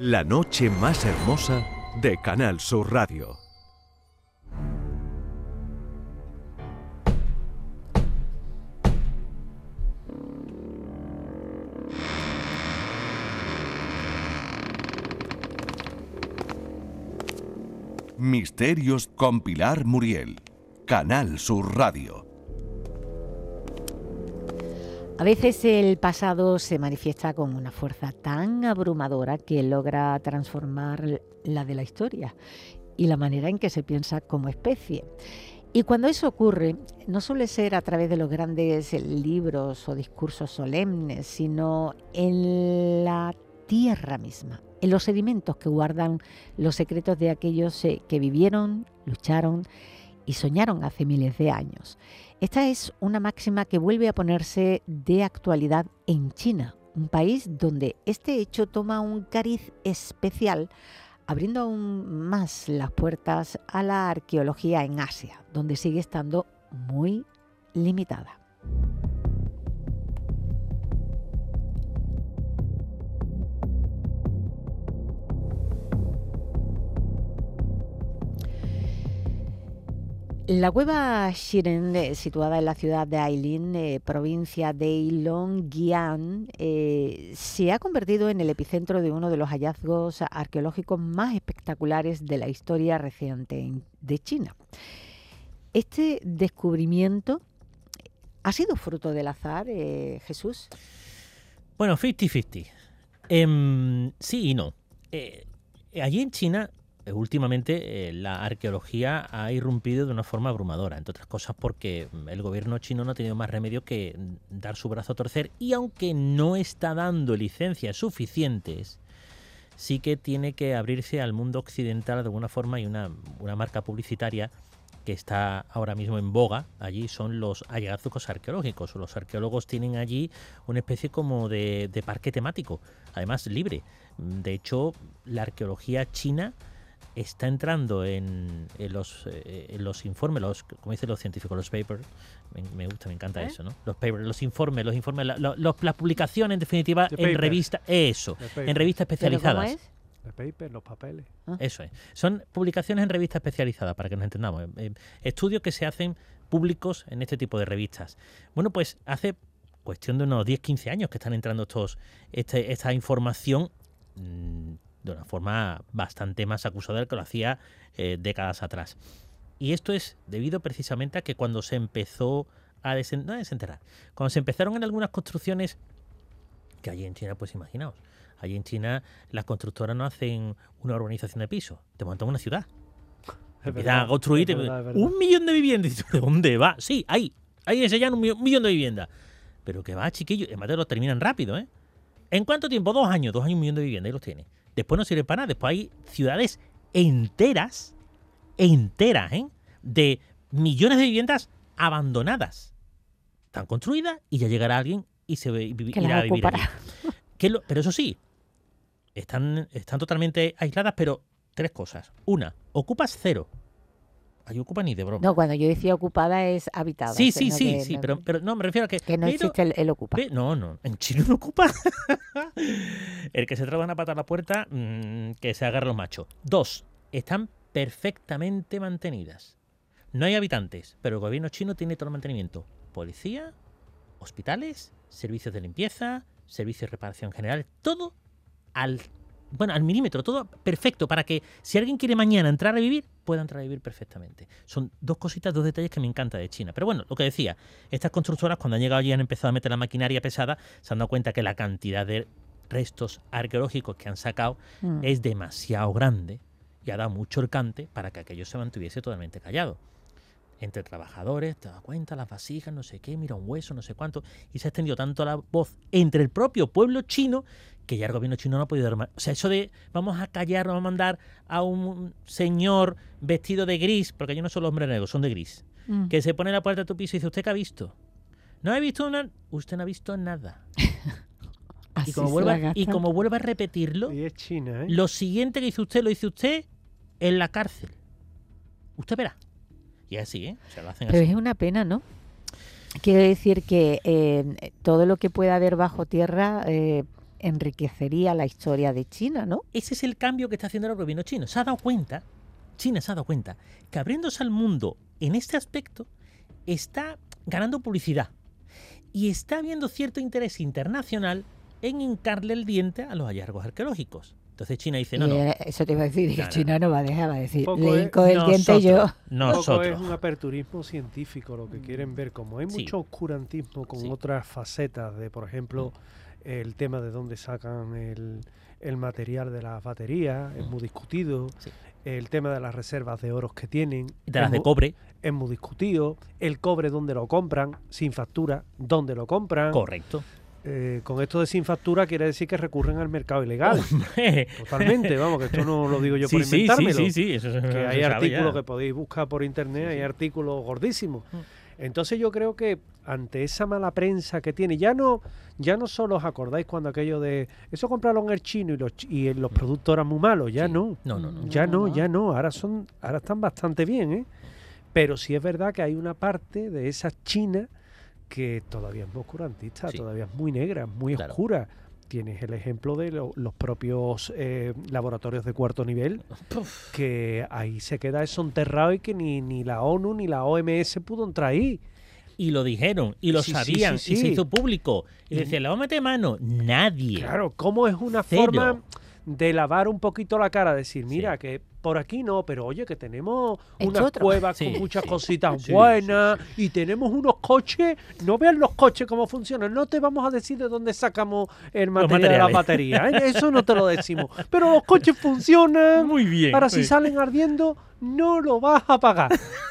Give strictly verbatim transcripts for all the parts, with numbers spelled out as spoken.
La noche más hermosa de Canal Sur Radio. Misterios con Pilar Muriel. Canal Sur Radio. A veces el pasado se manifiesta con una fuerza tan abrumadora que logra transformar la de la historia y la manera en que se piensa como especie. Y cuando eso ocurre, no suele ser a través de los grandes libros o discursos solemnes, sino en la tierra misma, en los sedimentos que guardan los secretos de aquellos que vivieron, lucharon y soñaron hace miles de años. Esta es una máxima que vuelve a ponerse de actualidad en China, un país donde este hecho toma un cariz especial, abriendo aún más las puertas a la arqueología en Asia, donde sigue estando muy limitada. La cueva Xiren, eh, situada en la ciudad de Ailin, eh, provincia de Heilongjiang, eh, se ha convertido en el epicentro de uno de los hallazgos arqueológicos más espectaculares de la historia reciente de China. Este descubrimiento ha sido fruto del azar, eh, Jesús. Bueno, cincuenta cincuenta. Eh, sí y no. Eh, allí en China, últimamente eh, la arqueología ha irrumpido de una forma abrumadora, entre otras cosas porque el gobierno chino no ha tenido más remedio que dar su brazo a torcer, y aunque no está dando licencias suficientes, sí que tiene que abrirse al mundo occidental de alguna forma, y una, una marca publicitaria que está ahora mismo en boga allí son los hallazgos arqueológicos. Los arqueólogos tienen allí una especie como de, de parque temático, además libre. De hecho, la arqueología china está entrando en, en, los, eh, en los informes, los, como dicen los científicos, los papers, me, me gusta, me encanta ¿Eh? eso, ¿no? Los papers, los informes, los informes, la, la, los, las publicaciones en definitiva The en papers. revistas, eso, en revistas especializadas. ¿Cómo es? Los papers, los papeles. ¿Ah? Eso es. Son publicaciones en revistas especializadas, para que nos entendamos. Eh, estudios que se hacen públicos en este tipo de revistas. Bueno, pues hace cuestión de unos diez, quince años que están entrando estos, este, esta información mmm, de una forma bastante más acusadora que lo hacía eh, décadas atrás. Y esto es debido precisamente a que cuando se empezó a desen- no a desenterrar, cuando se empezaron en algunas construcciones, que allí en China, pues imaginaos, allí en China las constructoras no hacen una urbanización de pisos, te montan una ciudad. Es Empiezan verdad, a construir es verdad, es verdad. un millón de viviendas. ¿De dónde va? Sí, ahí, ahí enseñan un, millón, un millón de viviendas. Pero que va, chiquillo, además te lo terminan rápido, ¿eh? ¿En cuánto tiempo? Dos años, dos años, un millón de viviendas, ahí los tiene. Después no sirve para nada. Después hay ciudades enteras, enteras, ¿eh? De millones de viviendas abandonadas. Están construidas y ya llegará alguien y se ve, y irá a vivir allí. Que lo, pero eso sí, están, están totalmente aisladas, pero tres cosas. Una, ocupas cero. Ahí ocupa ni de broma. No, cuando yo decía ocupada es habitada. Sí, sí, no sí, que, sí, no, pero, pero no, me refiero a que... Que no pero, existe el, el ocupa. Pero, no, no, en Chile no ocupa. El que se traba una pata a la puerta, mmm, que se agarre los machos. Dos, están perfectamente mantenidas. No hay habitantes, pero el gobierno chino tiene todo el mantenimiento. Policía, hospitales, servicios de limpieza, servicios de reparación general, todo al... Bueno, al milímetro, todo perfecto para que si alguien quiere mañana entrar a vivir, pueda entrar a vivir perfectamente. Son dos cositas, dos detalles que me encanta de China. Pero bueno, lo que decía, estas constructoras cuando han llegado allí y han empezado a meter la maquinaria pesada, se han dado cuenta que la cantidad de restos arqueológicos que han sacado mm. es demasiado grande y ha dado mucho el cante para que aquello se mantuviese totalmente callado. Entre trabajadores, te das cuenta, las vasijas, no sé qué, mira un hueso, no sé cuánto, y se ha extendido tanto la voz entre el propio pueblo chino que ya el gobierno chino no ha podido dar más. O sea, eso de vamos a callar, vamos a mandar a un señor vestido de gris, porque ellos no son los hombres negros, son de gris, mm. que se pone en la puerta de tu piso y dice, ¿usted qué ha visto? ¿No ha visto una? Usted no ha visto nada. y, como vuelva, y como vuelva a repetirlo, y es China, ¿eh? Lo siguiente que dice usted, lo dice usted en la cárcel. Usted verá. Y así, ¿eh? O sea, lo hacen Pero así. Es una pena, ¿no? Quiero decir que eh, todo lo que pueda haber bajo tierra, eh, enriquecería la historia de China, ¿no? Ese es el cambio que está haciendo el gobierno chino. Se ha dado cuenta, China se ha dado cuenta, que abriéndose al mundo en este aspecto está ganando publicidad y está habiendo cierto interés internacional en hincarle el diente a los hallazgos arqueológicos. Entonces China dice, no, Y, no. eh, eso te iba a decir, que No, no. China no va a dejar, va a decir, Poco le es- hinco el diente yo. Nosotros, Poco nosotros. es un aperturismo científico lo que quieren ver. Como hay Sí. mucho oscurantismo con Sí. otras facetas de, por ejemplo, el tema de dónde sacan el, el material de las baterías, es Mm. muy discutido. Sí. El tema de las reservas de oros que tienen De las es de mu- cobre, es muy discutido. El cobre, dónde lo compran, sin factura, dónde lo compran. correcto. Eh, con esto de sin factura quiere decir que recurren al mercado ilegal. Hombre. Totalmente, vamos, que esto no lo digo yo sí, por sí, inventármelo. sí, sí, sí, eso se- Que se hay sabe artículos ya. que podéis buscar por internet, Sí, hay sí. artículos gordísimos. Mm. Entonces yo creo que ante esa mala prensa que tiene, ya no ya no solo os acordáis cuando aquello de eso compraron el chino y los chi- y los productos eran muy malos, ya Sí. no. No, no, no. Ya no, no. ya no, ahora son ahora están bastante bien, ¿eh? Pero sí es verdad que hay una parte de esa China que todavía es muy oscurantista, Sí. todavía es muy negra, muy Claro. oscura. Tienes el ejemplo de lo- los propios eh, laboratorios de cuarto nivel, Puf. que ahí se queda eso enterrado y que ni, ni la ONU ni la O M S pudo entrar ahí. Y lo dijeron, y lo Sí, sí, sabían, sí, y se sí. hizo público. Y Y- decían, ¿le vamos a meter mano? Nadie. Claro, ¿cómo es una Cero. forma de lavar un poquito la cara? Decir, Sí. mira, que por aquí no, pero oye, que tenemos Es unas otro. cuevas Sí, con muchas sí. cositas Sí, buenas sí, y tenemos unos coches. No vean los coches cómo funcionan. No te vamos a decir de dónde sacamos el material de las materiales. baterías. ¿eh? Eso no te lo decimos. Pero los coches funcionan. Muy bien. Ahora, si muy- salen ardiendo, no lo vas a pagar.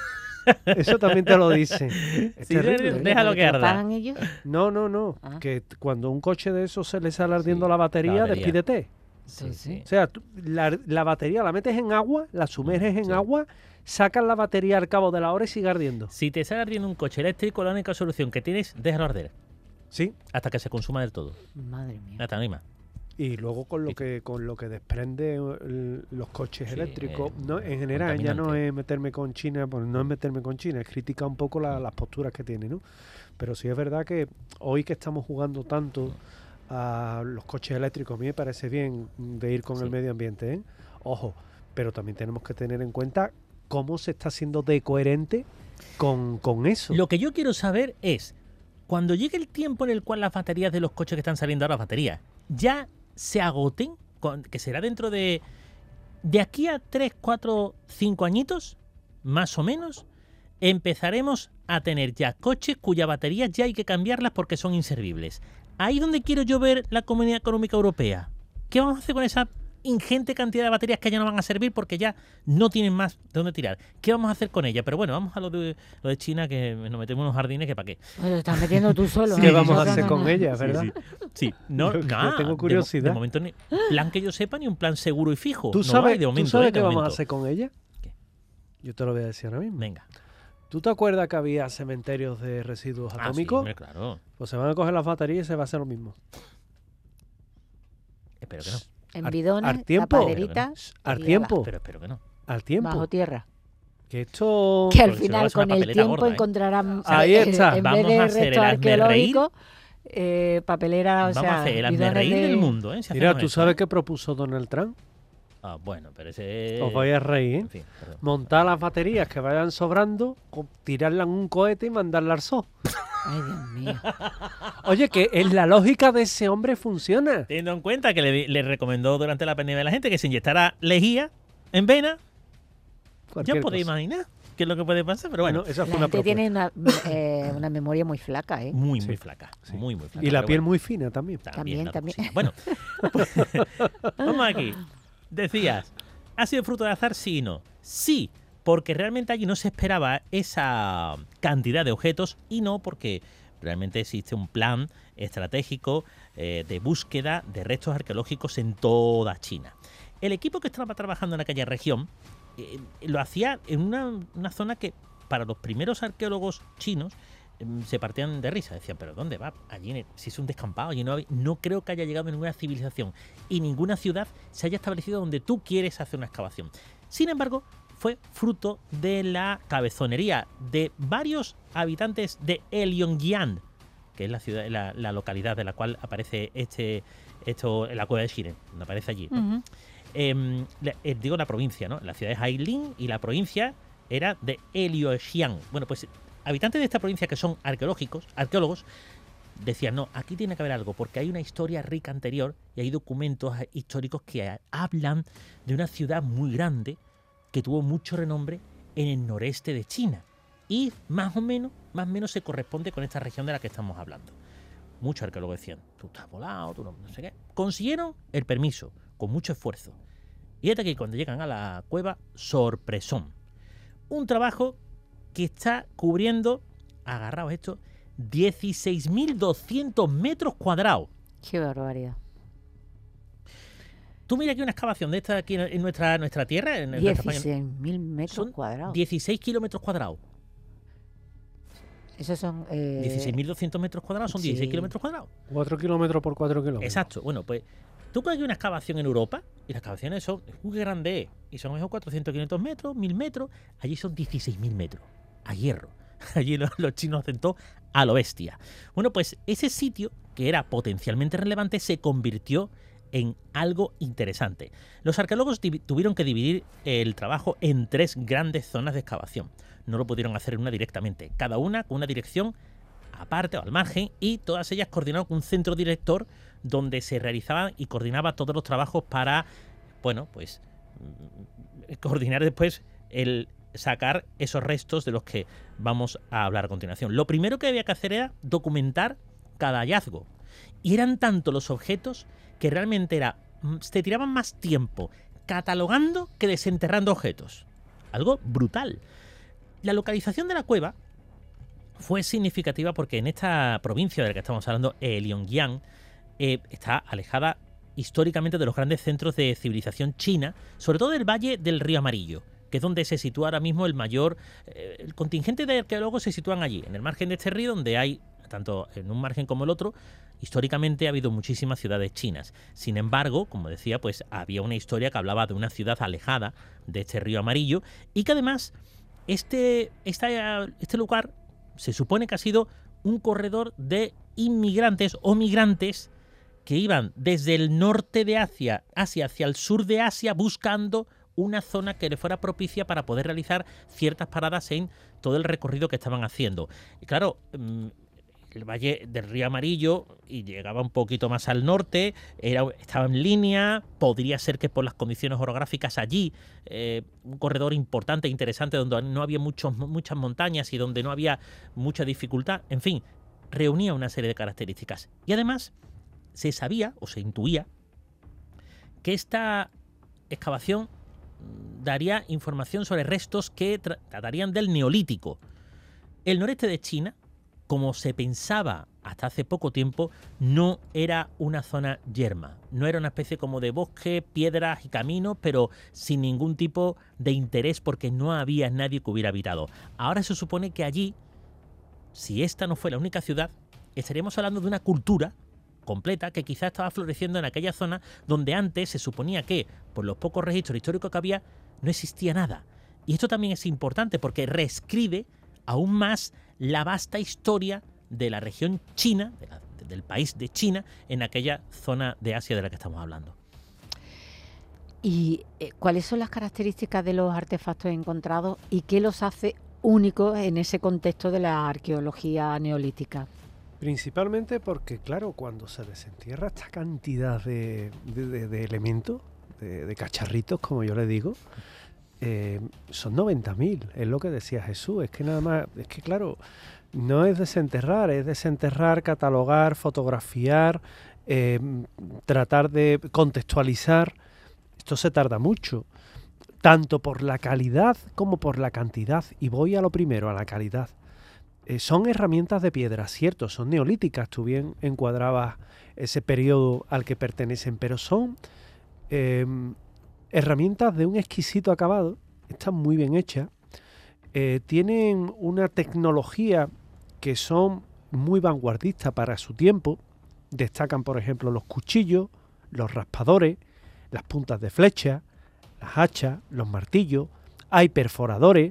Eso también te lo dicen. Es Sí, terrible, de- ¿eh? déjalo que ¿Lo arda. pagan ellos? No, no, no. Ah. Que t- cuando un coche de esos se le sale ardiendo Sí, la batería, la batería. despídete. Sí, Sí, sí. O sea, tú- la, la batería la metes en agua, la sumerges en sí. agua, sacas la batería al cabo de la hora y sigue ardiendo. Si te sale ardiendo un coche eléctrico, la única solución que tienes, déjalo arder. Sí. Hasta que se consuma del todo. Madre mía. Hasta no hay más. Y luego con lo Sí. que con lo que desprende el- los coches Sí, eléctricos, eh, no, en general ya no contaminante. es meterme con China, pues no es meterme con China, es criticar un poco la- las posturas que tiene, ¿no? Pero sí es verdad que hoy que estamos jugando tanto a los coches eléctricos, a mí me parece bien de ir con Sí. el medio ambiente, ¿eh? Ojo, pero también tenemos que tener en cuenta cómo se está siendo de coherente con, con eso. Lo que yo quiero saber es, cuando llegue el tiempo en el cual las baterías de los coches que están saliendo ahora, las baterías, ya se agoten, con- que será dentro de... De aquí a tres, cuatro, cinco añitos, más o menos, empezaremos a tener ya coches cuyas baterías ya hay que cambiarlas porque son inservibles. Ahí es donde quiero yo ver la Comunidad Económica Europea. ¿Qué vamos a hacer con esa ingente cantidad de baterías que ya no van a servir porque ya no tienen más de dónde tirar? ¿Qué vamos a hacer con ellas? Pero bueno, vamos a lo de, lo de China, que nos metemos en unos jardines que para qué. Bueno, te estás metiendo tú solo. ¿Qué ¿eh? vamos a Nosotros hacer no, con no. ellas, verdad? Sí, sí. Sí, no, Yo- yo nada, tengo de mo- curiosidad. De, momento, ni plan que yo sepa, ni un plan seguro y fijo. ¿Tú No sabes, hay de ¿tú momento, sabes ¿eh? De qué vamos a momento. hacer con ella? ¿Qué? Yo te lo voy a decir ahora mismo. Venga. ¿Tú te acuerdas que había cementerios de residuos Ah, sí, atómicos? hombre, claro. Pues se van a coger las baterías y se va a hacer lo mismo. Espero que no. En Ar- bidones, ar tiempo. tapaderitas, Al y tiempo. Pero espero que no. Al tiempo. bajo tierra. Que esto... Que al Porque se va a final hacer una con el papelera tiempo gorda, ¿eh? encontrarán, Ahí eh, está. en Vamos vez a de hacer el restos hazme arqueológicos, eh, papelera, o Vamos sea, a hacer el bidones hazme reír de- del mundo, ¿eh? Si Mira, hacemos ¿tú eso, sabes ¿eh? qué propuso Donald Trump? Ah, bueno, pero ese... Os vais a reír, ¿eh? En fin, perdón. Montar las baterías que vayan sobrando, co- tirarlas en un cohete y mandarlas al sol. Ay, Dios mío. Oye, que en la lógica de ese hombre funciona. Teniendo en cuenta que le, le recomendó durante la pandemia a la gente que se inyectara lejía en vena, Cualquier ya podéis cosa. imaginar qué es lo que puede pasar, pero bueno, Bueno, esa fue La una gente tiene propuesta. una, eh, una memoria muy flaca, ¿eh? muy, Sí. muy flaca. Sí. Muy, muy flaca. Y la pero piel bueno. muy fina también. También, la también. cosita. Bueno, pues, vamos aquí. Decías, ¿ha sido fruto de azar? Sí y no. Sí, porque realmente allí no se esperaba esa cantidad de objetos, y no porque realmente existe un plan estratégico eh, de búsqueda de restos arqueológicos en toda China. El equipo que estaba trabajando en aquella región eh, lo hacía en una, una zona que para los primeros arqueólogos chinos em, se partían de risa. Decían, ¿pero dónde va? Allí, en el- si es un descampado, allí no, hay- no creo que haya llegado ninguna civilización y ninguna ciudad se haya establecido donde tú quieres hacer una excavación. Sin embargo, fue fruto de la cabezonería de varios habitantes de Heilongjiang, que es la ciudad, la, la localidad de la cual aparece este, esto en la cueva de Xiren, donde aparece allí, ¿no? Ujú. Eh, le- eh, digo la provincia, ¿no? La ciudad es Ailín y la provincia era de Helioxian. Bueno, pues habitantes de esta provincia que son arqueológicos, arqueólogos, decían, no, aquí tiene que haber algo, porque hay una historia rica anterior y hay documentos históricos que ha- hablan de una ciudad muy grande que tuvo mucho renombre en el noreste de China. Y más o menos, más o menos se corresponde con esta región de la que estamos hablando. Muchos arqueólogos decían, tú estás volado, tú no, no sé qué. Consiguieron el permiso, con mucho esfuerzo. Y fíjate que cuando llegan a la cueva, sorpresón. Un trabajo que está cubriendo, agarraos esto, dieciséis mil doscientos metros cuadrados. Qué barbaridad. Tú mira aquí una excavación de esta aquí en- en nuestra, nuestra tierra, en nuestra España, dieciséis mil metros son cuadrados. dieciséis kilómetros cuadrados. Esos son... eh, dieciséis mil doscientos metros cuadrados son sí. dieciséis kilómetros cuadrados. cuatro kilómetros por cuatro kilómetros. Exacto. Bueno, pues tú coges una excavación en Europa y las excavaciones son muy grandes y son esos cuatrocientos, quinientos metros, mil metros. Allí son dieciséis mil metros a hierro. Allí los, los chinos hacen todo a lo bestia. Bueno, pues ese sitio, que era potencialmente relevante, se convirtió en algo interesante. Los arqueólogos divi- tuvieron que dividir el trabajo en tres grandes zonas de excavación. No lo pudieron hacer en una directamente, cada una con una dirección aparte o al margen, y todas ellas coordinadas con un centro director donde se realizaban y coordinaba todos los trabajos para, bueno, pues mm, coordinar después el sacar esos restos de los que vamos a hablar a continuación. Lo primero que había que hacer era documentar cada hallazgo. Y eran tanto los objetos que realmente era, mm, se tiraban más tiempo catalogando que desenterrando objetos. Algo brutal. La localización de la cueva fue significativa porque en esta provincia de la que estamos hablando, Heilongjiang, eh, está alejada históricamente de los grandes centros de civilización china, sobre todo del Valle del Río Amarillo, que es donde se sitúa ahora mismo el mayor... Eh, el contingente de arqueólogos se sitúan allí, en el margen de este río, donde hay, tanto en un margen como el otro, históricamente ha habido muchísimas ciudades chinas. Sin embargo, como decía, pues había una historia que hablaba de una ciudad alejada de este río amarillo y que además este, esta, este lugar se supone que ha sido un corredor de inmigrantes o migrantes que iban desde el norte de Asia, Asia hacia el sur de Asia buscando una zona que le fuera propicia para poder realizar ciertas paradas en todo el recorrido que estaban haciendo. Y claro, el Valle del Río Amarillo y llegaba un poquito más al norte, era, estaba en línea, podría ser que por las condiciones orográficas allí, eh, un corredor importante e interesante donde no había muchos, muchas montañas y donde no había mucha dificultad, en fin, reunía una serie de características. Y además se sabía o se intuía que esta excavación daría información sobre restos que tra- tratarían del Neolítico. El noreste de China, como se pensaba hasta hace poco tiempo, no era una zona yerma, no era una especie como de bosque, piedras y caminos, pero sin ningún tipo de interés porque no había nadie que hubiera habitado. Ahora se supone que allí, si esta no fue la única ciudad, estaríamos hablando de una cultura completa que quizás estaba floreciendo en aquella zona donde antes se suponía que, por los pocos registros históricos que había, no existía nada. Y esto también es importante porque reescribe aún más la vasta historia de la región china, de la, del país de China, en aquella zona de Asia de la que estamos hablando. ¿Y eh, cuáles son las características de los artefactos encontrados y qué los hace únicos en ese contexto de la arqueología neolítica? Principalmente porque, claro, cuando se desentierra esta cantidad de, de, de, de elementos, de, de cacharritos, como yo le digo, eh, son noventa mil, es lo que decía Jesús. Es que nada más, es que claro, no es desenterrar, es desenterrar, catalogar, fotografiar, eh, tratar de contextualizar. Esto se tarda mucho, tanto por la calidad como por la cantidad. Y voy a lo primero, a la calidad. Eh, son herramientas de piedra, cierto, son neolíticas, tú bien encuadrabas ese periodo al que pertenecen, pero son eh, herramientas de un exquisito acabado, están muy bien hechas, eh, tienen una tecnología que son muy vanguardistas para su tiempo, destacan por ejemplo los cuchillos, los raspadores, las puntas de flecha, las hachas, los martillos, hay perforadores,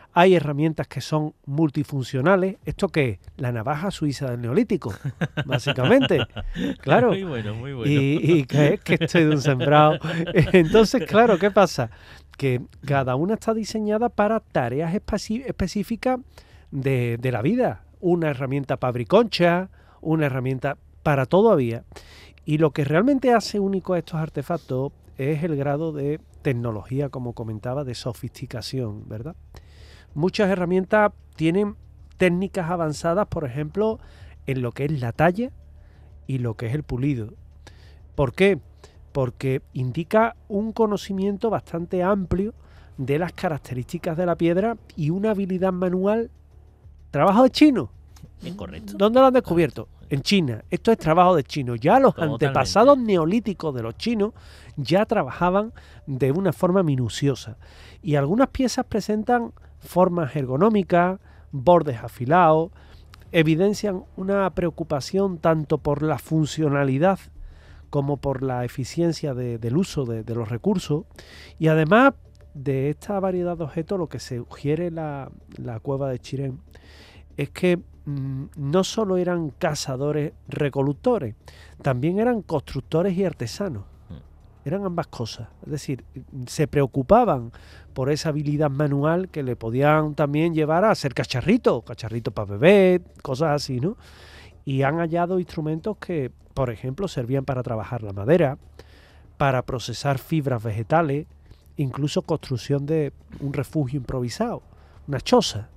hay herramientas que son multifuncionales. ¿Esto qué es? La navaja suiza del Neolítico, básicamente. Claro. Muy bueno, muy bueno. Y, y que es que estoy de un sembrado. Entonces, claro, ¿qué pasa? Que cada una está diseñada para tareas especi- específicas de, de la vida. Una herramienta para abrir concha, una herramienta para todo había. Y lo que realmente hace único a estos artefactos es el grado de tecnología, como comentaba, de sofisticación, ¿verdad? Muchas herramientas tienen técnicas avanzadas, por ejemplo, en lo que es la talla y lo que es el pulido. ¿Por qué? Porque indica un conocimiento bastante amplio de las características de la piedra y una habilidad manual. ¿Trabajo de chino? Incorrecto. ¿Dónde lo han descubierto? En China. Esto es trabajo de chino. Ya los Totalmente. antepasados neolíticos de los chinos ya trabajaban de una forma minuciosa. Y algunas piezas presentan formas ergonómicas, bordes afilados, evidencian una preocupación tanto por la funcionalidad como por la eficiencia de, del uso de, de los recursos. Y además de esta variedad de objetos, lo que se sugiere la, la cueva de Chirén es que mmm, no solo eran cazadores recolectores, también eran constructores y artesanos. Eran ambas cosas. Es decir, se preocupaban por esa habilidad manual que le podían también llevar a hacer cacharritos, cacharritos para beber, cosas así, ¿no? Y han hallado instrumentos que, por ejemplo, servían para trabajar la madera, para procesar fibras vegetales, incluso construcción de un refugio improvisado, una choza.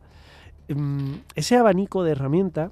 Ese abanico de herramientas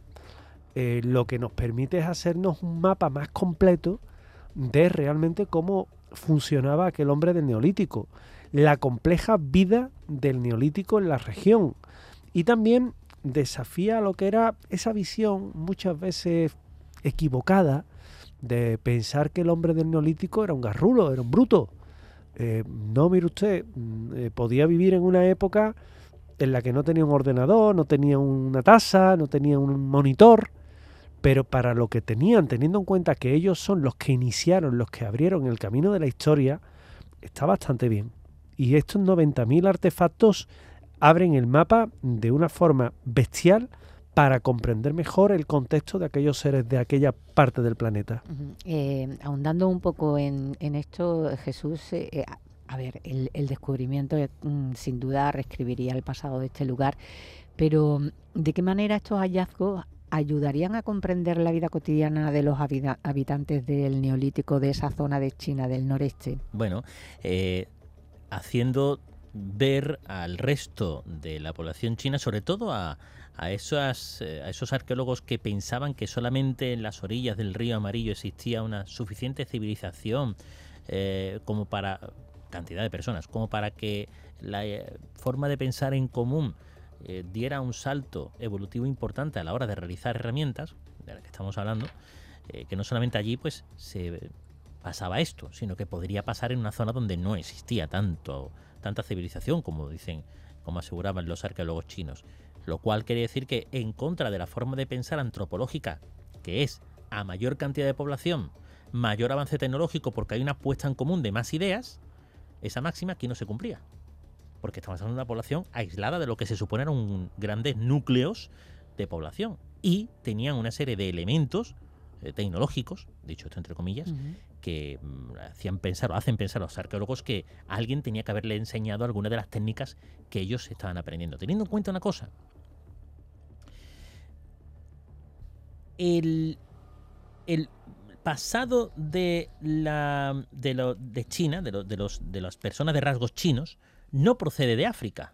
eh, lo que nos permite es hacernos un mapa más completo de realmente cómo funcionaba aquel hombre del Neolítico, la compleja vida del Neolítico en la región, y también desafía lo que era esa visión muchas veces equivocada de pensar que el hombre del Neolítico era un garrulo, era un bruto. Eh, no, mire usted, eh, podía vivir en una época en la que no tenía un ordenador, no tenía una taza, no tenía un monitor, pero para lo que tenían, teniendo en cuenta que ellos son los que iniciaron, los que abrieron el camino de la historia, está bastante bien. Y estos noventa mil artefactos abren el mapa de una forma bestial para comprender mejor el contexto de aquellos seres de aquella parte del planeta. Uh-huh. Eh, ahondando un poco en, en esto, Jesús, eh, a ver, el, el descubrimiento eh, sin duda reescribiría el pasado de este lugar, pero ¿de qué manera estos hallazgos ayudarían a comprender la vida cotidiana de los habita- habitantes del Neolítico de esa zona de China del noreste? Bueno, eh, haciendo ver al resto de la población china, sobre todo a, a, esas, a esos arqueólogos que pensaban que solamente en las orillas del río Amarillo existía una suficiente civilización eh, como para cantidad de personas, como para que la eh, forma de pensar en común eh, diera un salto evolutivo importante a la hora de realizar herramientas, de las que estamos hablando, eh, que no solamente allí pues se pasaba esto, sino que podría pasar en una zona donde no existía tanto tanta civilización como dicen, como aseguraban los arqueólogos chinos, lo cual quiere decir que en contra de la forma de pensar antropológica, que es a mayor cantidad de población, mayor avance tecnológico porque hay una puesta en común de más ideas, esa máxima aquí no se cumplía, porque estamos hablando de una población aislada de lo que se supone eran grandes núcleos de población y tenían una serie de elementos eh, tecnológicos, dicho esto entre comillas, uh-huh. que mm, hacían pensar o hacen pensar a los arqueólogos que alguien tenía que haberle enseñado alguna de las técnicas que ellos estaban aprendiendo. Teniendo en cuenta una cosa, el, el pasado de la de, lo, de China, de, lo, de, los, de las personas de rasgos chinos, no procede de África.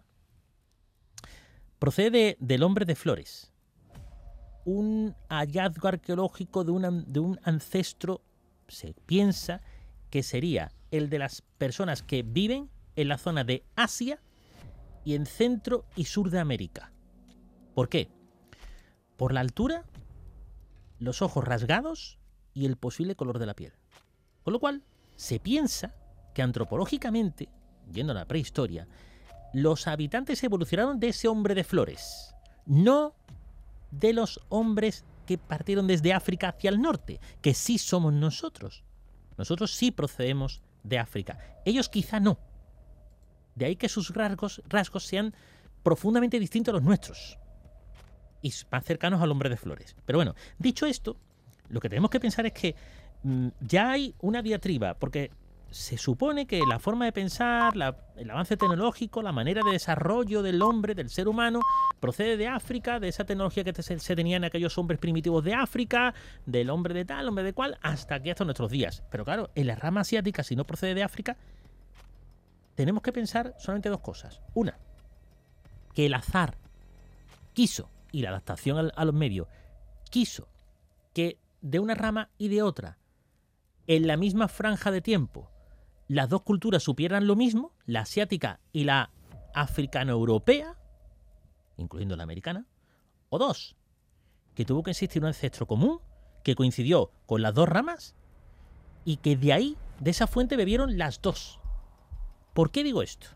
Procede del hombre de flores. Un hallazgo arqueológico de, una, de un ancestro, se piensa que sería el de las personas que viven en la zona de Asia y en Centro y Sur de América. ¿Por qué? Por la altura, los ojos rasgados y el posible color de la piel. Con lo cual, se piensa que antropológicamente, yendo a la prehistoria, los habitantes evolucionaron de ese hombre de flores, no de los hombres que partieron desde África hacia el norte, que sí somos nosotros. Nosotros sí procedemos de África. Ellos quizá no. De ahí que sus rasgos, rasgos sean profundamente distintos a los nuestros y más cercanos al hombre de flores. Pero bueno, dicho esto, lo que tenemos que pensar es que mmm, ya hay una diatriba, porque se supone que la forma de pensar, la, el avance tecnológico, la manera de desarrollo del hombre, del ser humano, procede de África, de esa tecnología que te, se, se tenía en aquellos hombres primitivos de África, del hombre de tal, hombre de cual, hasta aquí, hasta nuestros días. Pero claro, en la rama asiática, si no procede de África, tenemos que pensar solamente dos cosas. Una, que el azar quiso, y la adaptación a, a los medios, quiso que de una rama y de otra, en la misma franja de tiempo, las dos culturas supieran lo mismo, la asiática y la africano-europea, incluyendo la americana, o dos, que tuvo que existir un ancestro común que coincidió con las dos ramas y que de ahí, de esa fuente, bebieron las dos. ¿Por qué digo esto?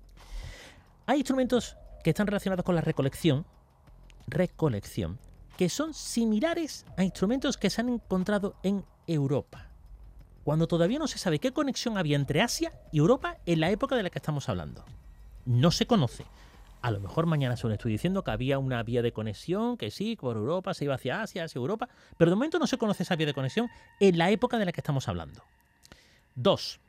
Hay instrumentos que están relacionados con la recolección, recolección, que son similares a instrumentos que se han encontrado en Europa, cuando todavía no se sabe qué conexión había entre Asia y Europa en la época de la que estamos hablando. No se conoce. A lo mejor mañana se lo estoy diciendo que había una vía de conexión, que sí, por Europa se iba hacia Asia, hacia Europa, pero de momento no se conoce esa vía de conexión en la época de la que estamos hablando. Dos,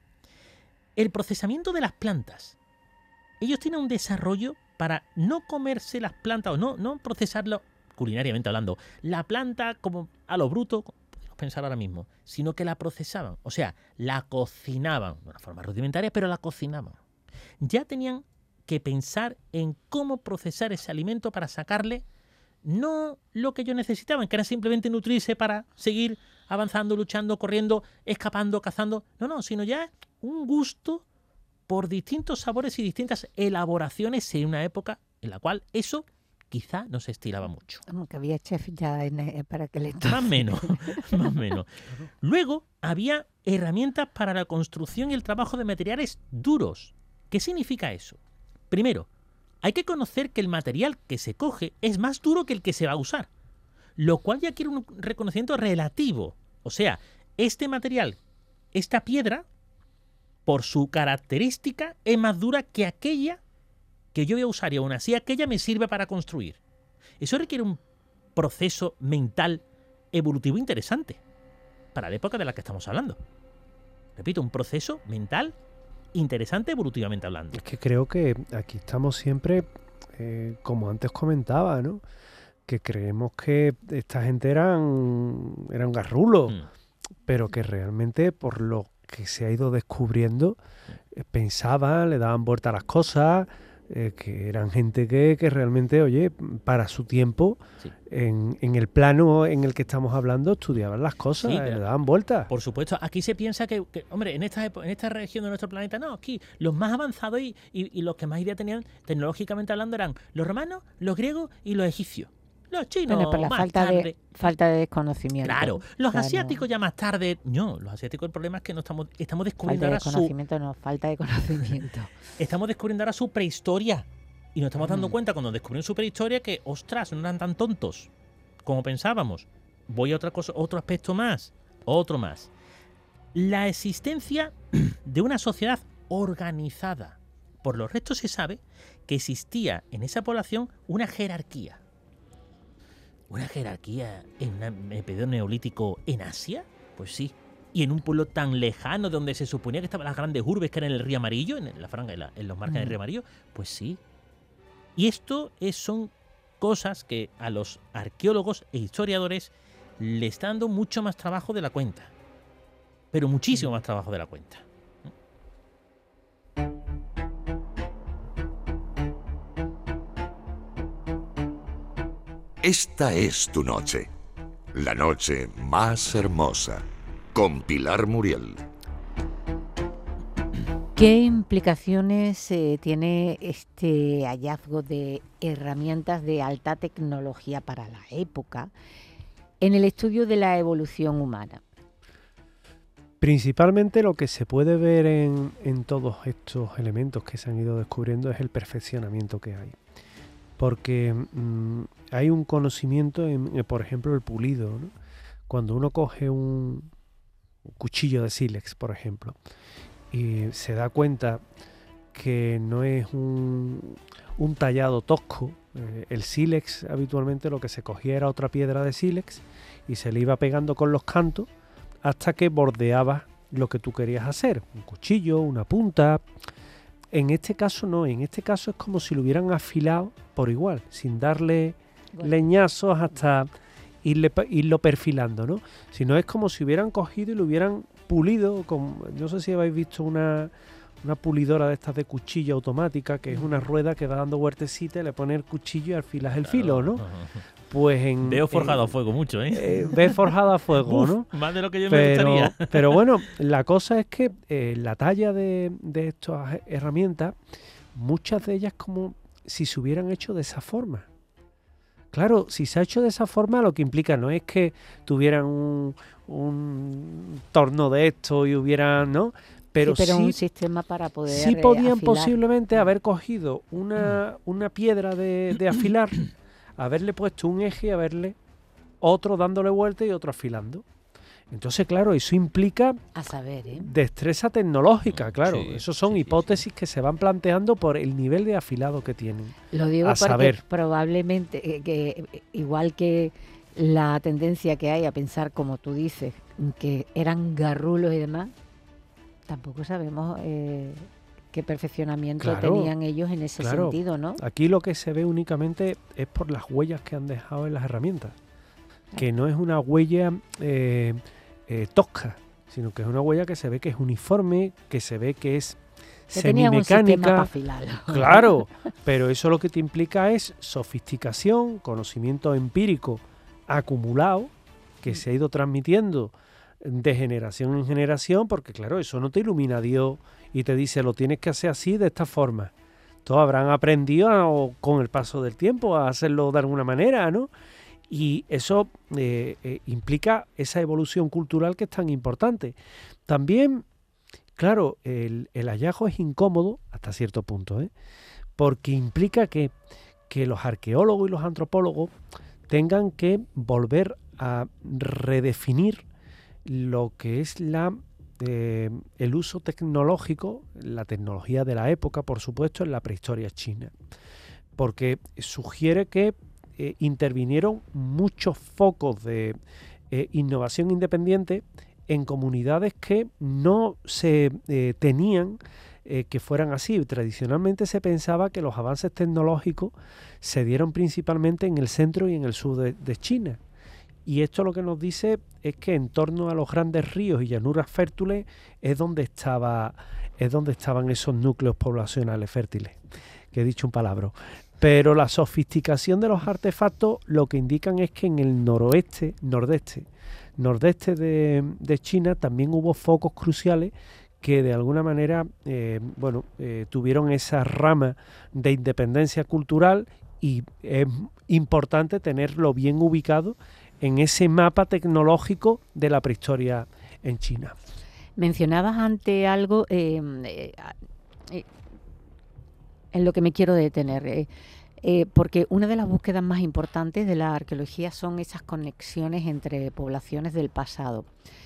el procesamiento de las plantas. Ellos tienen un desarrollo para no comerse las plantas o no, no procesarlo culinariamente hablando, la planta como a lo bruto, pensar ahora mismo, sino que la procesaban, o sea, la cocinaban, de una forma rudimentaria, pero la cocinaban. Ya tenían que pensar en cómo procesar ese alimento para sacarle no lo que ellos necesitaban, que era simplemente nutrirse para seguir avanzando, luchando, corriendo, escapando, cazando, no, no, sino ya un gusto por distintos sabores y distintas elaboraciones en una época en la cual eso quizá no se estilaba mucho. Como que había chef ya en, eh, para que le Más o menos, más o menos. Luego había herramientas para la construcción y el trabajo de materiales duros. ¿Qué significa eso? Primero, hay que conocer que el material que se coge es más duro que el que se va a usar, lo cual ya quiere un reconocimiento relativo. O sea, este material, esta piedra, por su característica, es más dura que aquella que yo voy a usar y aún así aquella me sirve para construir. Eso requiere un proceso mental evolutivo interesante para la época de la que estamos hablando. Repito, un proceso mental interesante evolutivamente hablando. Es que creo que aquí estamos siempre, eh, como antes comentaba, ¿no? Que creemos que esta gente eran, eran garrulos, mm. pero que realmente por lo que se ha ido descubriendo, eh, pensaban, le daban vuelta a las cosas, eh, que eran gente que, que realmente, oye, para su tiempo, sí. en, en el plano en el que estamos hablando, estudiaban las cosas, sí, eh, le daban vueltas. Por supuesto, aquí se piensa que, que hombre, en esta, en esta región de nuestro planeta, no, aquí los más avanzados y, y, y los que más idea tenían tecnológicamente hablando eran los romanos, los griegos y los egipcios. Los chinos, bueno, por la más falta tarde. De, falta de desconocimiento. Claro, los claro. asiáticos ya más tarde. No, los asiáticos el problema es que no estamos, estamos descubriendo falta ahora de conocimiento, su... no, falta de conocimiento. Estamos descubriendo ahora su prehistoria. Y nos estamos mm. dando cuenta cuando descubrimos su prehistoria que, ostras, no eran tan tontos como pensábamos. Voy a otra cosa, otro aspecto más, otro más. La existencia de una sociedad organizada. Por los restos se sabe que existía en esa población una jerarquía. ¿Una jerarquía en un periodo neolítico en Asia? Pues sí. ¿Y en un pueblo tan lejano donde se suponía que estaban las grandes urbes que eran en el río Amarillo, en la franja, en, la, en los márgenes mm. del río Amarillo? Pues sí. Y esto es, son cosas que a los arqueólogos e historiadores le están dando mucho más trabajo de la cuenta. Pero muchísimo más trabajo de la cuenta. Esta es tu noche, la noche más hermosa, con Pilar Muriel. ¿Qué implicaciones eh, tiene este hallazgo de herramientas de alta tecnología para la época en el estudio de la evolución humana? Principalmente lo que se puede ver en, en todos estos elementos que se han ido descubriendo es el perfeccionamiento que hay. Porque mmm, hay un conocimiento, en, en, por ejemplo, el pulido, ¿no? Cuando uno coge un, un cuchillo de sílex, por ejemplo, y se da cuenta que no es un, un tallado tosco. Eh, el sílex habitualmente lo que se cogía era otra piedra de sílex y se le iba pegando con los cantos hasta que bordeaba lo que tú querías hacer, un cuchillo, una punta. En este caso no, en este caso es como si lo hubieran afilado por igual, sin darle bueno. leñazos hasta irle, irlo perfilando, ¿no? Sino es como si hubieran cogido y lo hubieran pulido, con, no sé si habéis visto una, una pulidora de estas de cuchilla automática, que es una rueda que va dando vueltecita, le pone el cuchillo y afilas el filo, ¿no? Pues en... Veo forjado en, a fuego mucho, ¿eh? eh Ve forjado a fuego, Uf, ¿no? Más de lo que yo pero, me gustaría. Pero bueno, la cosa es que eh, la talla de, de estas herramientas, muchas de ellas como si se hubieran hecho de esa forma. Claro, si se ha hecho de esa forma, lo que implica no es que tuvieran un, un torno de esto y hubieran, ¿no? Pero sí, sí, pero sí un sistema para poder sí podían afilar. posiblemente haber cogido una, una piedra de, de afilar, haberle puesto un eje y haberle otro dándole vuelta y otro afilando. Entonces, claro, eso implica a saber, ¿eh? destreza tecnológica, claro. Sí, Esos son sí, hipótesis sí. que se van planteando por el nivel de afilado que tienen. Lo digo a porque saber. probablemente, eh, que igual que la tendencia que hay a pensar, como tú dices, que eran garrulos y demás, tampoco sabemos eh, qué perfeccionamiento claro, tenían ellos en ese claro. sentido, ¿no? Aquí lo que se ve únicamente es por las huellas que han dejado en las herramientas, que no es una huella eh, eh, tosca, sino que es una huella que se ve que es uniforme, que se ve que es que semimecánica. Para claro, pero eso lo que te implica es sofisticación, conocimiento empírico acumulado, que se ha ido transmitiendo de generación en generación, porque claro, eso no te ilumina Dios y te dice lo tienes que hacer así, de esta forma. Todos habrán aprendido a, con el paso del tiempo a hacerlo de alguna manera, ¿no? Y eso eh, eh, implica esa evolución cultural que es tan importante. También, claro, el, el hallazgo es incómodo hasta cierto punto, ¿eh? Porque implica que, que los arqueólogos y los antropólogos tengan que volver a redefinir lo que es la eh, el uso tecnológico, la tecnología de la época, por supuesto, en la prehistoria china. Porque sugiere que eh, intervinieron muchos focos de eh, innovación independiente en comunidades que no se eh, tenían eh, que fueran así. Tradicionalmente se pensaba que los avances tecnológicos se dieron principalmente en el centro y en el sur de, de China. Y esto lo que nos dice es que en torno a los grandes ríos y llanuras fértiles es donde estaba, es donde estaban esos núcleos poblacionales fértiles, que he dicho un palabra. Pero la sofisticación de los artefactos lo que indican es que en el noroeste, nordeste, nordeste de, de China también hubo focos cruciales que de alguna manera eh, bueno, eh, tuvieron esa rama de independencia cultural, y es importante tenerlo bien ubicado en ese mapa tecnológico de la prehistoria en China. Mencionabas ante algo eh, eh, eh, en lo que me quiero detener, eh, eh, porque una de las búsquedas más importantes de la arqueología son esas conexiones entre poblaciones del pasado.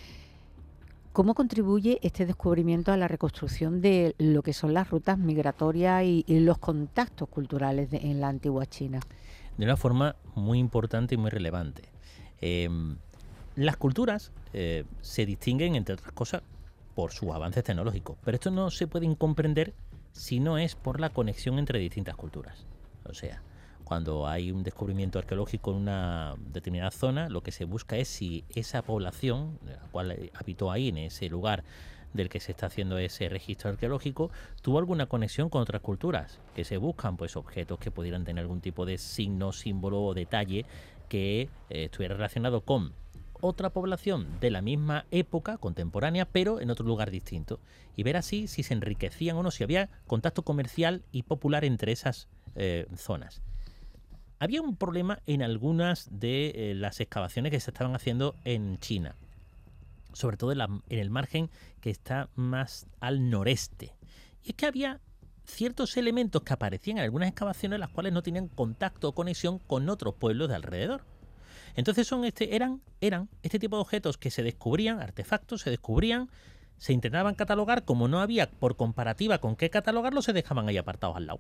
¿Cómo contribuye este descubrimiento a la reconstrucción de lo que son las rutas migratorias y, y los contactos culturales de, en la antigua China? De una forma muy importante y muy relevante. Eh, las culturas eh, se distinguen, entre otras cosas, por sus avances tecnológicos, pero esto no se puede comprender si no es por la conexión entre distintas culturas. O sea, cuando hay un descubrimiento arqueológico en una determinada zona, lo que se busca es si esa población, la cual habitó ahí, en ese lugar del que se está haciendo ese registro arqueológico, tuvo alguna conexión con otras culturas, que se buscan pues objetos que pudieran tener algún tipo de signo, símbolo o detalle que eh, estuviera relacionado con otra población de la misma época contemporánea, pero en otro lugar distinto, y ver así si se enriquecían o no, si había contacto comercial y popular entre esas eh, zonas. Había un problema en algunas de eh, las excavaciones que se estaban haciendo en China, sobre todo en, la, en el margen que está más al noreste, y es que había ciertos elementos que aparecían en algunas excavaciones las cuales no tenían contacto o conexión con otros pueblos de alrededor. Entonces son este, eran, eran este tipo de objetos que se descubrían, artefactos, se descubrían, se intentaban catalogar, como no había por comparativa con qué catalogarlos, se dejaban ahí apartados al lado.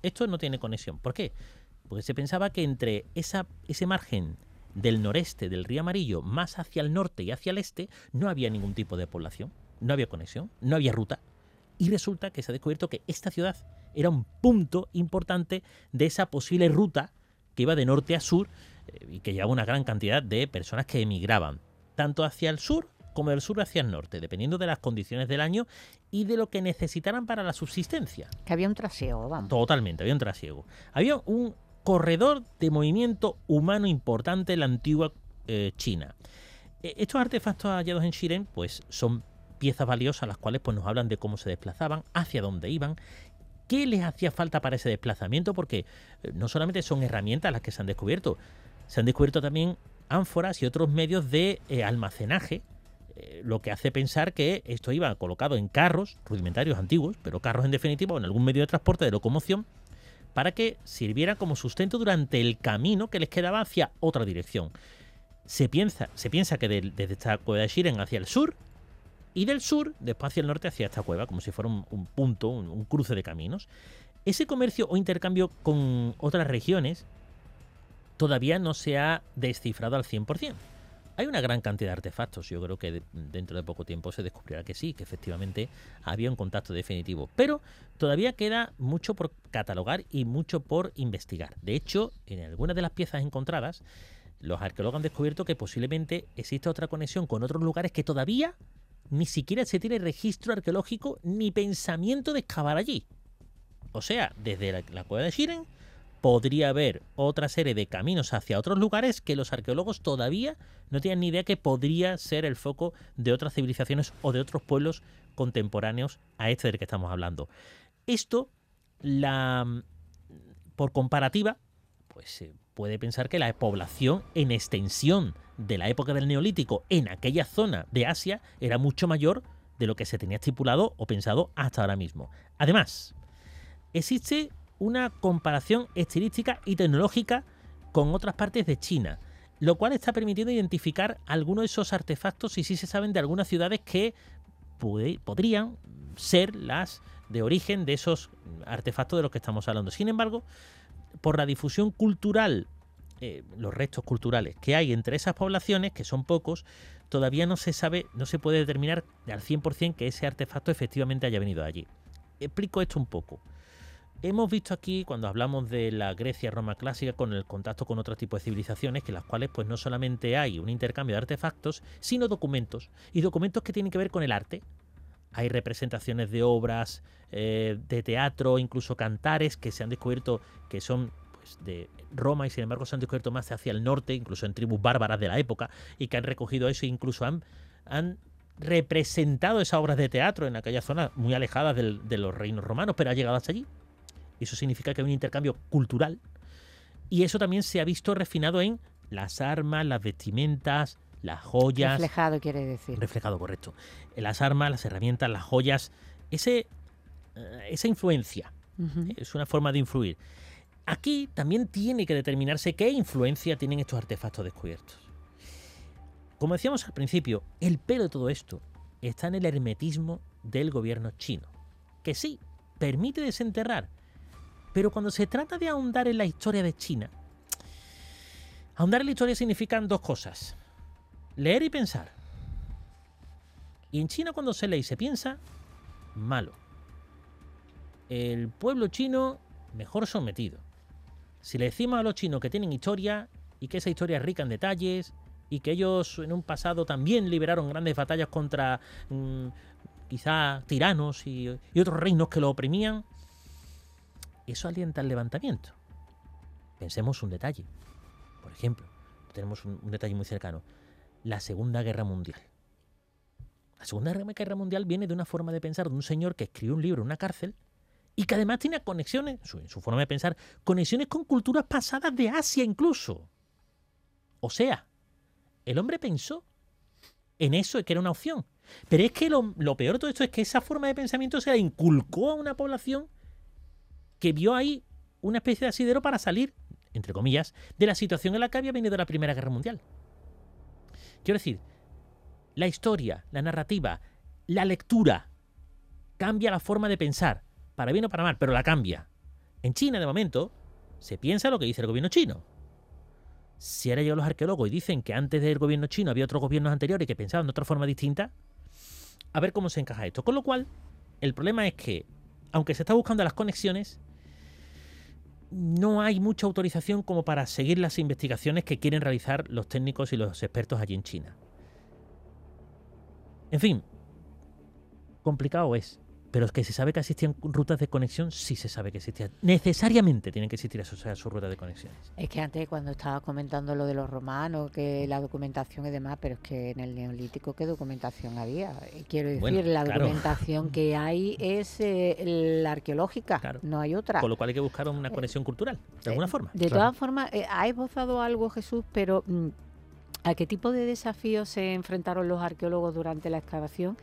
esto no tiene conexión. ¿Por qué? Porque se pensaba que entre esa, ese margen del noreste del río Amarillo más hacia el norte y hacia el este no había ningún tipo de población, no había conexión, no había ruta. Y resulta que se ha descubierto que esta ciudad era un punto importante de esa posible ruta que iba de norte a sur eh, y que llevaba una gran cantidad de personas que emigraban, tanto hacia el sur como del sur hacia el norte, dependiendo de las condiciones del año y de lo que necesitaran para la subsistencia. Que había un trasiego, vamos. Totalmente, había un trasiego. Había un corredor de movimiento humano importante en la antigua eh, China. Eh, estos artefactos hallados en Xiren pues son piezas valiosas las cuales pues, nos hablan de cómo se desplazaban, hacia dónde iban, qué les hacía falta para ese desplazamiento, porque eh, no solamente son herramientas las que se han descubierto, se han descubierto también ánforas y otros medios de eh, almacenaje, eh, lo que hace pensar que esto iba colocado en carros rudimentarios antiguos, pero carros en definitiva o en algún medio de transporte de locomoción, para que sirviera como sustento durante el camino que les quedaba hacia otra dirección. Se piensa, se piensa que de, desde esta cueva de Xiren hacia el sur, y del sur, después hacia el norte, hacia esta cueva, como si fuera un, un punto, un, un cruce de caminos. Ese comercio o intercambio con otras regiones todavía no se ha descifrado al cien por cien. Hay una gran cantidad de artefactos. Yo creo que de, dentro de poco tiempo se descubrirá que sí, que efectivamente había un contacto definitivo. Pero todavía queda mucho por catalogar y mucho por investigar. De hecho, en algunas de las piezas encontradas, los arqueólogos han descubierto que posiblemente existe otra conexión con otros lugares que todavía ni siquiera se tiene registro arqueológico ni pensamiento de excavar allí. O sea, desde la, la cueva de Xiren podría haber otra serie de caminos hacia otros lugares que los arqueólogos todavía no tienen ni idea que podría ser el foco de otras civilizaciones o de otros pueblos contemporáneos a este del que estamos hablando. Esto, la, por comparativa, pues se puede pensar que la población en extensión de la época del Neolítico en aquella zona de Asia era mucho mayor de lo que se tenía estipulado o pensado hasta ahora mismo. Además, existe una comparación estilística y tecnológica con otras partes de China, lo cual está permitiendo identificar algunos de esos artefactos y sí se saben de algunas ciudades que puede, podrían ser las de origen de esos artefactos de los que estamos hablando. Sin embargo, por la difusión cultural, eh, los restos culturales que hay entre esas poblaciones, que son pocos, todavía no se sabe, no se puede determinar al cien por cien que ese artefacto efectivamente haya venido de allí. Explico esto un poco. Hemos visto aquí, cuando hablamos de la Grecia-Roma clásica, con el contacto con otro tipo de civilizaciones, que en las cuales pues no solamente hay un intercambio de artefactos, sino documentos, y documentos que tienen que ver con el arte. Hay representaciones de obras, eh, de teatro, incluso cantares, que se han descubierto que son pues, de Roma y sin embargo se han descubierto más hacia el norte, incluso en tribus bárbaras de la época, y que han recogido eso e incluso han, han representado esas obras de teatro en aquellas zonas muy alejadas del, de los reinos romanos, pero ha llegado hasta allí. Eso significa que hay un intercambio cultural y eso también se ha visto refinado en las armas, las vestimentas, las joyas. Reflejado quiere decir. Reflejado, correcto. Las armas, las herramientas, las joyas, ese, esa influencia. Uh-huh. Es una forma de influir. Aquí también tiene que determinarse qué influencia tienen estos artefactos descubiertos. Como decíamos al principio, el pelo de todo esto está en el hermetismo del gobierno chino, que sí, permite desenterrar. Pero cuando se trata de ahondar en la historia de China, ahondar en la historia significan dos cosas. Leer y pensar. Y en China cuando se lee y se piensa, malo. El pueblo chino mejor sometido. Si le decimos a los chinos que tienen historia y que esa historia es rica en detalles y que ellos en un pasado también liberaron grandes batallas contra mmm, quizá tiranos y, y otros reinos que lo oprimían, eso alienta el levantamiento. Pensemos un detalle. Por ejemplo, tenemos un, un detalle muy cercano. La Segunda Guerra Mundial. La Segunda Guerra Mundial viene de una forma de pensar de un señor que escribió un libro en una cárcel y que además tiene conexiones, en su, en su forma de pensar, conexiones con culturas pasadas de Asia incluso. O sea, el hombre pensó en eso, que era una opción. Pero es que lo, lo peor de todo esto es que esa forma de pensamiento se la inculcó a una población que vio ahí una especie de asidero para salir, entre comillas, de la situación en la que había venido la Primera Guerra Mundial. Quiero decir, la historia, la narrativa, la lectura cambia la forma de pensar, para bien o para mal, pero la cambia. En China, de momento, se piensa lo que dice el gobierno chino. Si ahora llegan los arqueólogos y dicen que antes del gobierno chino había otros gobiernos anteriores que pensaban de otra forma distinta, a ver cómo se encaja esto. Con lo cual, el problema es que, aunque se está buscando las conexiones, no hay mucha autorización como para seguir las investigaciones que quieren realizar los técnicos y los expertos allí en China. En fin, complicado es. Pero es que se sabe que existían rutas de conexión, sí se sabe que existían. Necesariamente tienen que existir esas, esas rutas de conexiones. Es que antes, cuando estaba comentando lo de los romanos, que la documentación y demás, pero es que en el Neolítico, ¿qué documentación había? Quiero decir, Bueno, la claro. documentación que hay es eh, la arqueológica, Claro. no hay otra. Con lo cual hay que buscar una conexión cultural, de alguna forma. De Claro. todas formas, eh, ha esbozado algo, Jesús, pero mm, ¿a qué tipo de desafíos se enfrentaron los arqueólogos durante la excavación?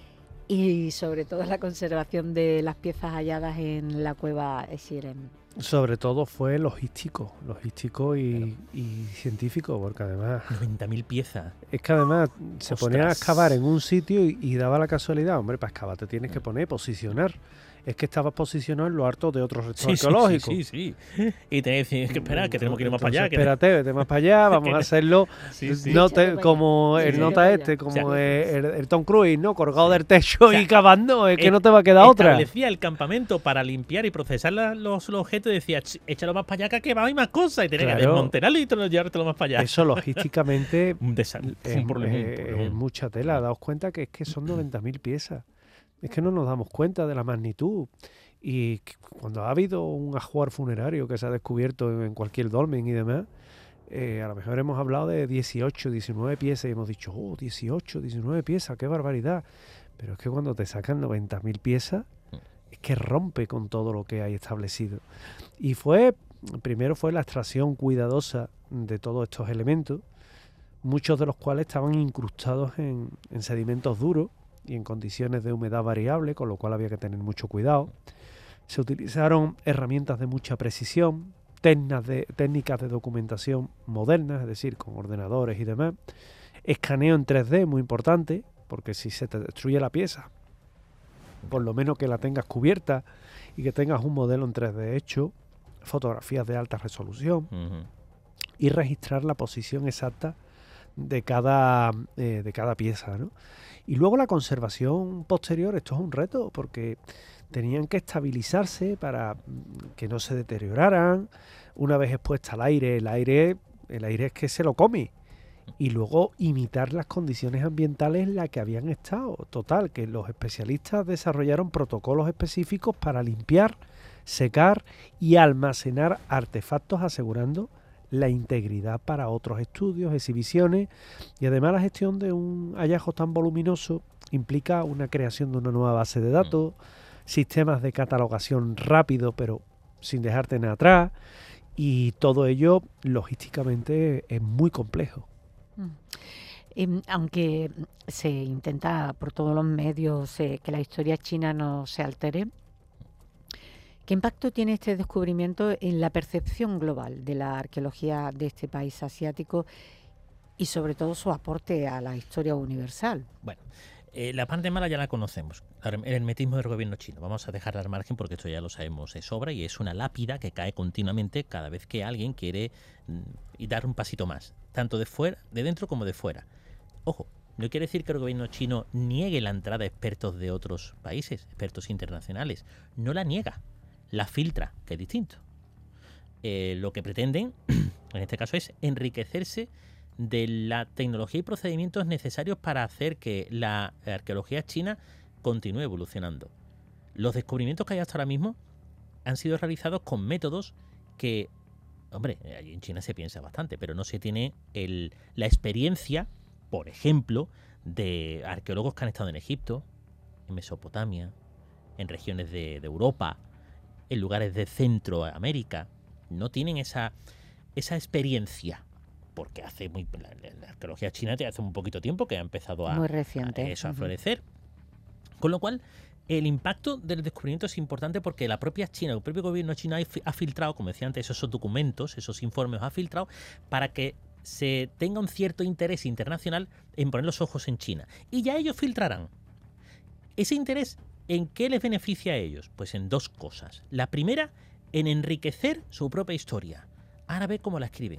Y sobre todo la conservación de las piezas halladas en la cueva Xiren. Sobre todo fue logístico, logístico y, y científico, porque además noventa mil piezas. es que además se Ostras. ponía a excavar en un sitio y, y daba la casualidad, hombre, para excavar te tienes que poner, posicionar. Es que estabas posicionado en lo harto de otros restos Sí, sí, arqueológicos. sí, sí, sí. Y tenés que esperar, que tenemos que ir más para allá. Entonces, Que espérate, vete más para allá, vamos a hacerlo Sí, sí. no te- Échale para como allá. el Sí, nota vaya. este, como O sea, el, el Tom Cruise, ¿no? Colgado Sí. del techo O sea, y cavando, es que eh, no te va a quedar otra. Establecía el campamento para limpiar y procesar la- los, los objetos y decía, "Ch, échalo más para allá que aquí va, hay más cosas. Y tenés que Claro. desmontarlo y te- llevártelo más para allá. Eso logísticamente Un desastre. es, un problema. es- un problema. es mucha tela. Daos cuenta que es que son noventa mil piezas. Es que no nos damos cuenta de la magnitud. Y que cuando ha habido un ajuar funerario que se ha descubierto en, en cualquier dolmen y demás, eh, a lo mejor hemos hablado de dieciocho, diecinueve piezas y hemos dicho, oh, dieciocho, diecinueve piezas, qué barbaridad. Pero es que cuando te sacan noventa mil piezas, es que rompe con todo lo que hay establecido. Y fue, primero fue la extracción cuidadosa de todos estos elementos, muchos de los cuales estaban incrustados en, en sedimentos duros y en condiciones de humedad variable, con lo cual había que tener mucho cuidado. Se utilizaron herramientas de mucha precisión, técnicas de, técnicas de documentación modernas, es decir, con ordenadores y demás. Escaneo en tres D, muy importante, porque si se te destruye la pieza, por lo menos que la tengas cubierta y que tengas un modelo en tres D hecho, fotografías de alta resolución Ujú. y registrar la posición exacta de cada, eh, de cada pieza, ¿no? Y luego la conservación posterior, esto es un reto, porque tenían que estabilizarse para mm, que no se deterioraran. Una vez expuesta al aire, el aire, el aire es que se lo come. Y luego imitar las condiciones ambientales en las que habían estado. Total, que los especialistas desarrollaron protocolos específicos para limpiar, secar y almacenar artefactos, asegurando la integridad para otros estudios, exhibiciones, y además la gestión de un hallazgo tan voluminoso implica una creación de una nueva base de datos, sistemas de catalogación rápido pero sin dejarte nada atrás, y todo ello logísticamente es muy complejo. Mm. Em, aunque se intenta por todos los medios eh, que la historia china no se altere, ¿qué impacto tiene este descubrimiento en la percepción global de la arqueología de este país asiático y sobre todo su aporte a la historia universal? Bueno, eh, la parte mala ya la conocemos, el hermetismo del gobierno chino. Vamos a dejarla al margen porque esto ya lo sabemos de sobra y es una lápida que cae continuamente cada vez que alguien quiere mm, y dar un pasito más, tanto de fuera, de dentro como de fuera. Ojo, no quiere decir que el gobierno chino niegue la entrada a expertos de otros países, expertos internacionales. No la niega, la filtra, que es distinto. Eh, lo que pretenden, en este caso, es enriquecerse de la tecnología y procedimientos necesarios para hacer que la arqueología china continúe evolucionando. Los descubrimientos que hay hasta ahora mismo han sido realizados con métodos que, hombre, allí en China se piensa bastante, pero no se tiene el, la experiencia, por ejemplo, de arqueólogos que han estado en Egipto, en Mesopotamia, en regiones de, de Europa, en lugares de Centroamérica. No tienen esa, esa experiencia. Porque hace muy la, la arqueología china te hace un poquito tiempo que ha empezado a, Muy reciente. a eso, a Ujú. florecer. Con lo cual, el impacto del descubrimiento es importante porque la propia China, el propio gobierno chino ha, fi- ha filtrado, como decía antes, esos documentos, esos informes, ha filtrado para que se tenga un cierto interés internacional en poner los ojos en China. Y ya ellos filtrarán. Ese interés, ¿en qué les beneficia a ellos? Pues en dos cosas. La primera, en enriquecer su propia historia. Ahora ve cómo la escriben.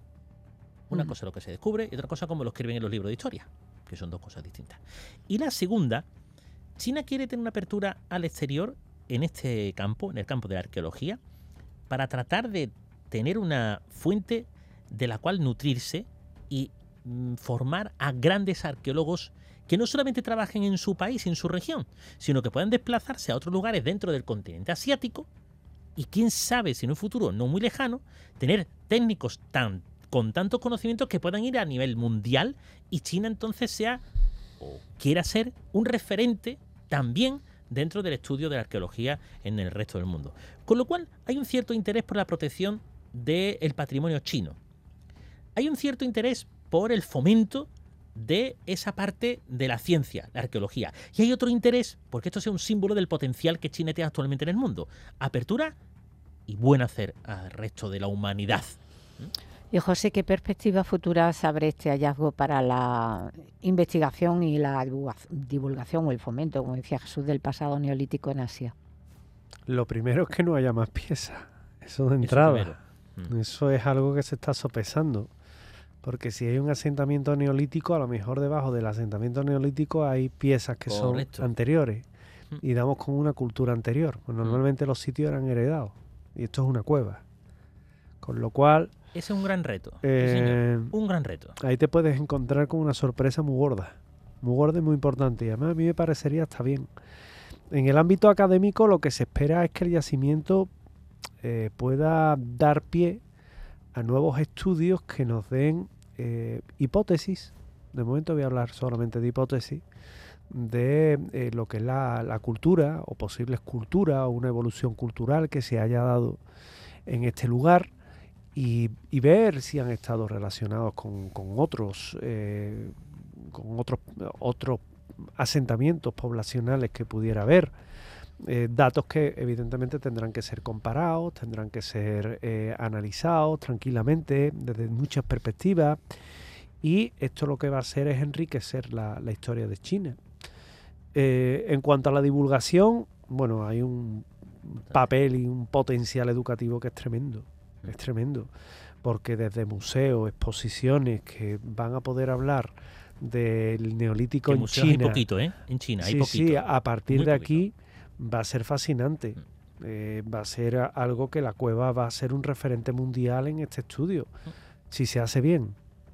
Una Mm. cosa es lo que se descubre y otra cosa cómo lo escriben en los libros de historia, que son dos cosas distintas. Y la segunda, China quiere tener una apertura al exterior en este campo, en el campo de la arqueología, para tratar de tener una fuente de la cual nutrirse y mm, formar a grandes arqueólogos que no solamente trabajen en su país, en su región, sino que puedan desplazarse a otros lugares dentro del continente asiático y quién sabe si en un futuro no muy lejano tener técnicos tan, con tantos conocimientos que puedan ir a nivel mundial y China entonces sea o quiera ser un referente también dentro del estudio de la arqueología en el resto del mundo. Con lo cual hay un cierto interés por la protección del patrimonio chino. Hay un cierto interés por el fomento de esa parte de la ciencia, la arqueología. Y hay otro interés porque esto sea un símbolo del potencial que China tiene actualmente en el mundo. Apertura y buen hacer al resto de la humanidad. Y José, ¿qué perspectivas futuras abre este hallazgo para la investigación y la divulgación o el fomento, como decía Jesús, del pasado neolítico en Asia? Lo primero es que no haya más piezas. Eso de Eso entrada. primero. Mm. Eso es algo que se está sopesando. Porque si hay un asentamiento neolítico, a lo mejor debajo del asentamiento neolítico hay piezas que Correcto. son anteriores. Mm. Y damos con una cultura anterior. Pues normalmente los sitios eran heredados. Y esto es una cueva. Con lo cual, Ese es un gran reto. Sí, eh, señor. Un gran reto. ahí te puedes encontrar con una sorpresa muy gorda. Muy gorda y muy importante. Y además a mí me parecería hasta bien. En el ámbito académico lo que se espera es que el yacimiento eh, pueda dar pie a nuevos estudios que nos den eh, hipótesis. De momento voy a hablar solamente de hipótesis de eh, lo que es la, la cultura o posibles culturas o una evolución cultural que se haya dado en este lugar y, y ver si han estado relacionados con, con otros eh, con otros otros asentamientos poblacionales que pudiera haber. Eh, datos que evidentemente tendrán que ser comparados, tendrán que ser eh, analizados tranquilamente desde muchas perspectivas y esto lo que va a hacer es enriquecer la, la historia de China. Eh, en cuanto a la divulgación, bueno, hay un papel y un potencial educativo que es tremendo, es tremendo, porque desde museos, exposiciones que van a poder hablar del neolítico Que en museos China. Hay poquito, ¿eh? En China hay sí, poquito. sí, a partir Muy de poquito. aquí va a ser fascinante. Eh, va a ser a- algo que la cueva va a ser un referente mundial en este estudio, si se hace bien.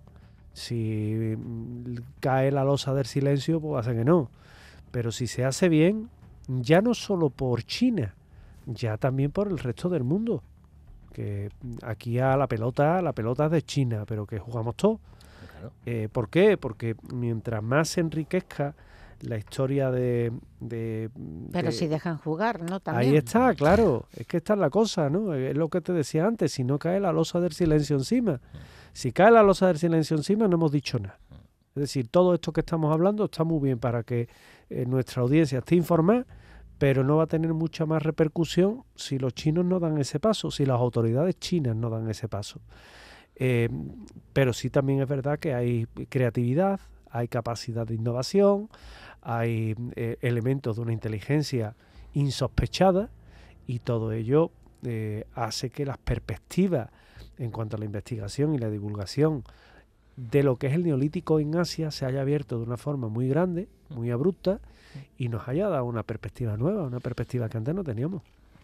Si mm, cae la losa del silencio, pues va a ser que no. Pero si se hace bien, ya no solo por China, ya también por el resto del mundo. Que mm, aquí a la pelota, la pelota es de China, pero que jugamos todos. Claro. Eh, ¿Por qué? Porque mientras más se enriquezca la historia de... de- Pero de- si dejan jugar, ¿no? También. Ahí está, claro. Es que esta es la cosa, ¿no? Es lo que te decía antes. Si no cae la losa del silencio encima. Si cae la losa del silencio encima, no hemos dicho nada. Es decir, todo esto que estamos hablando está muy bien para que eh, nuestra audiencia esté informada, pero no va a tener mucha más repercusión si los chinos no dan ese paso, si las autoridades chinas no dan ese paso. Eh, pero sí también es verdad que hay creatividad, hay capacidad de innovación, hay eh, elementos de una inteligencia insospechada y todo ello eh, hace que las perspectivas en cuanto a la investigación y la divulgación de lo que es el neolítico en Asia se haya abierto de una forma muy grande, muy abrupta y nos haya dado una perspectiva nueva, una perspectiva que antes no teníamos.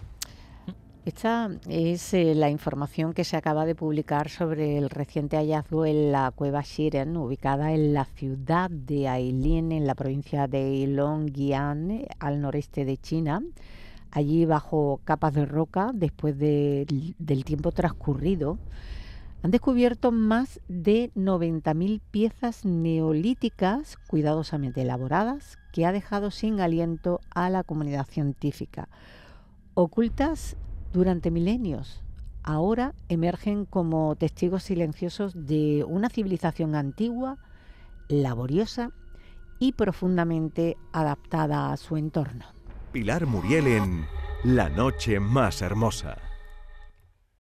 Esta es eh, la información que se acaba de publicar sobre el reciente hallazgo en la cueva Xiren, ubicada en la ciudad de Ailin, en la provincia de Longyan, al noreste de China. Allí, bajo capas de roca, después de, del tiempo transcurrido, han descubierto más de noventa mil piezas neolíticas cuidadosamente elaboradas que ha dejado sin aliento a la comunidad científica. Ocultas durante milenios, ahora emergen como testigos silenciosos de una civilización antigua, laboriosa y profundamente adaptada a su entorno. Pilar Muriel en La noche más hermosa.